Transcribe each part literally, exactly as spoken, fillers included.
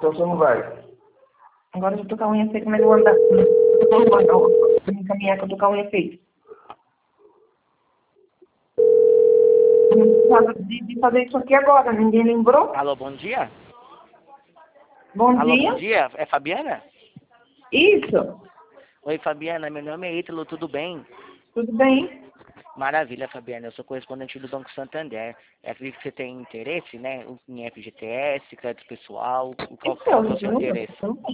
então você não vai. Agora eu tô com a unha feita, mas eu vou andar. Eu vou andar, eu vou me caminhar que eu tô com a unha feita. De, de fazer isso aqui agora, ninguém lembrou? Alô, bom dia? Bom Alô, dia. bom dia. É Fabiana? Isso. Oi, Fabiana. Meu nome é Ítalo, tudo bem? Tudo bem? Maravilha, Fabiana. Eu sou correspondente do Banco Santander. É acredito que você tem interesse, né? Em F G T S, crédito pessoal. Qual, qual que é o seu interesse?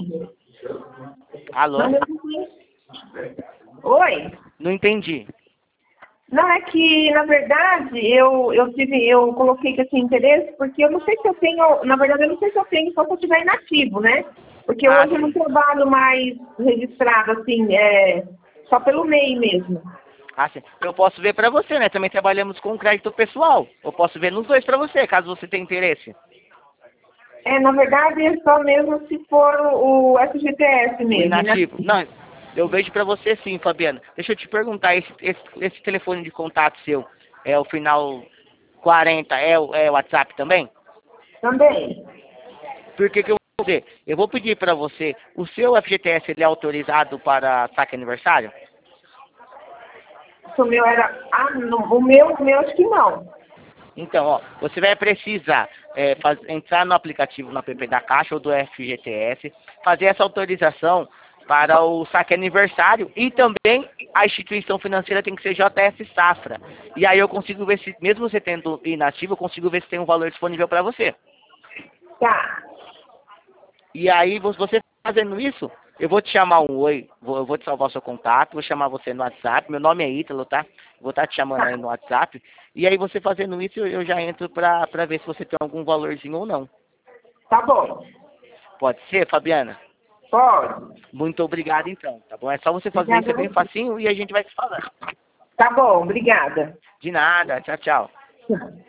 Alô? Oi? Não entendi. Não, é que, na verdade, eu, eu tive, eu coloquei que eu tinha interesse, porque eu não sei se eu tenho, na verdade, eu não sei se eu tenho só se eu estiver inativo, né? Porque Ah, hoje eu não sim. trabalho mais registrado, assim, é, só pelo M E I mesmo. Ah, sim. Eu posso ver pra você, né? Também trabalhamos com crédito pessoal. Eu posso ver nos dois pra você, caso você tenha interesse. É, na verdade, é só mesmo se for o, o F G T S O mesmo. inativo. Não, eu vejo pra você sim, Fabiana. Deixa eu te perguntar, esse, esse, esse telefone de contato seu, é o final quarenta, é o é o WhatsApp também? Também. Por que que eu vou fazer? Eu vou pedir pra você, o seu F G T S ele é autorizado para saque aniversário? O meu era. Ah, não, o meu, o meu acho que não. Então, ó, você vai precisar é, faz, entrar no aplicativo no app da Caixa ou do F G T S, fazer essa autorização para o saque aniversário e também a instituição financeira tem que ser J S Safra. E aí eu consigo ver se, mesmo você tendo inativo, eu consigo ver se tem um valor disponível para você. Tá. E aí vo- você fazendo isso, eu vou te chamar um oi, vou, eu vou te salvar o seu contato, vou chamar você no WhatsApp, meu nome é Ítalo, tá? Vou estar te chamando aí no WhatsApp. E aí você fazendo isso, eu eu já entro pra, pra ver se você tem algum valorzinho ou não. Tá bom. Pode ser, Fabiana? Pode. Muito obrigado então, tá bom? É só você fazer isso, Obrigada é a bem você. facinho e a gente vai se falando. Tá bom, obrigada. De nada, tchau, tchau. Tchau.